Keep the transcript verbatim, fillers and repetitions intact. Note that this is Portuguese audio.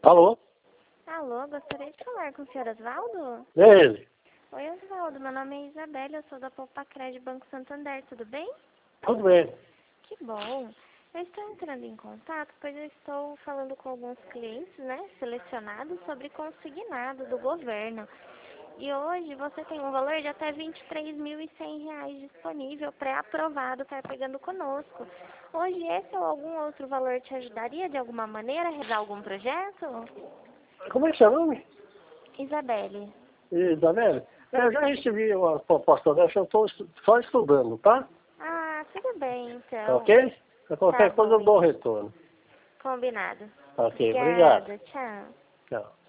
Alô? Alô, gostaria de falar com o senhor Osvaldo? É ele. Oi, Osvaldo, meu nome é Isabela, eu sou da Poupa-Cred Banco Santander, tudo bem? Tudo bem. Que bom. Eu estou entrando em contato, pois eu estou falando com alguns clientes, né, selecionados sobre consignado do governo. E hoje você tem um valor de até vinte e três mil e cem reais disponível, pré-aprovado, para pegando conosco. Hoje esse ou algum outro valor te ajudaria de alguma maneira a realizar algum projeto? Como é que é seu nome? Isabelle. Isabela? Eu já recebi uma proposta dessa, eu estou só estudando, tá? Ah, tudo bem, Tá então. ok? Se Tá qualquer coisa eu bom, dou retorno. combinado. Ok, obrigado. Obrigada, tchau. Tchau.